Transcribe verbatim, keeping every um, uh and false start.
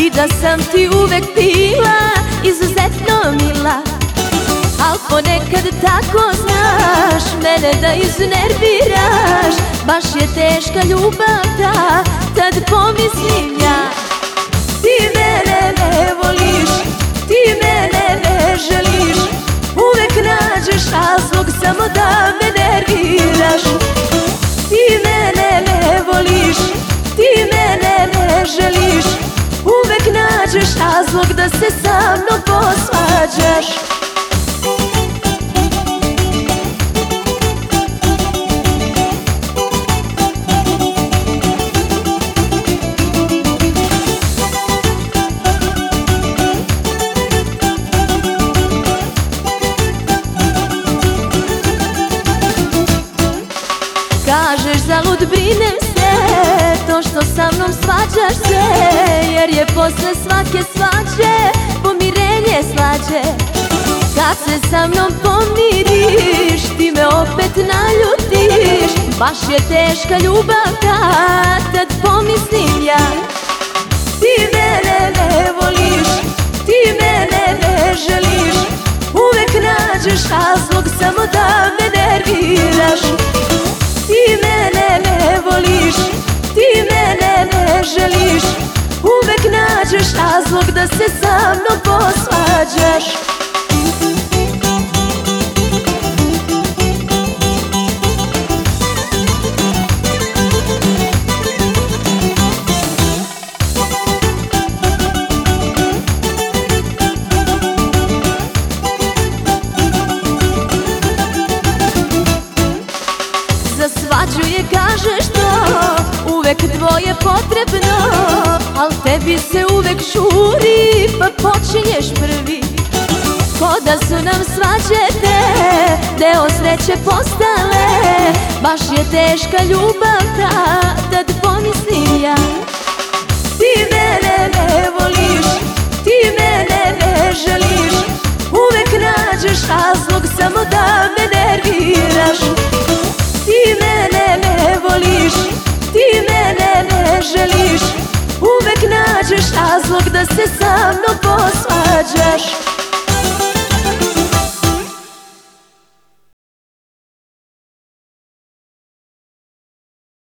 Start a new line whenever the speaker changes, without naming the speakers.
i da sam ti uvek bila izuzetno mila. Al ponekad tako znaš mene da iznerviraš, baš je teška ljubav ta, tad pomislim ja. Ti mene ne voliš, ti mene ne želiš, uvek nađeš razlog samo da me nerviraš. Ti mene ne voliš, ti mene ne želiš, uvek nađeš razlog da se sa mnom posvađaš. Kažeš zalud brinem se, to što sa mnom svađaš se, jer je posle svake svađe pomirenje slađe. Kad se sa mnom pomiriš, ti me opet naljutiš, baš je teška ljubav ta, tad pomislim ja. Ti mene ne voliš, ti mene ne želiš, uvek nađeš razlog samo da me nerviraš. Ti mene ne voliš, ti mene ne želiš, uvek nađeš razlog da se sa mnom posvađaš. Za svađu je kažeš to, uvek dvoje potrebno, al tebi se uvek žuri pa počinješ prvi. Ko da su nam svađe te deo sreće postale, baš je teška ljubav ta, tad pomislim ja. Ti mene ne voliš, ti mene ne želiš, uvek nađeš razlog samo da me nerviraš. Ti mene ne voliš, ti mene ne želiš, uvek nađeš razlog da se sa mnom posvađaš.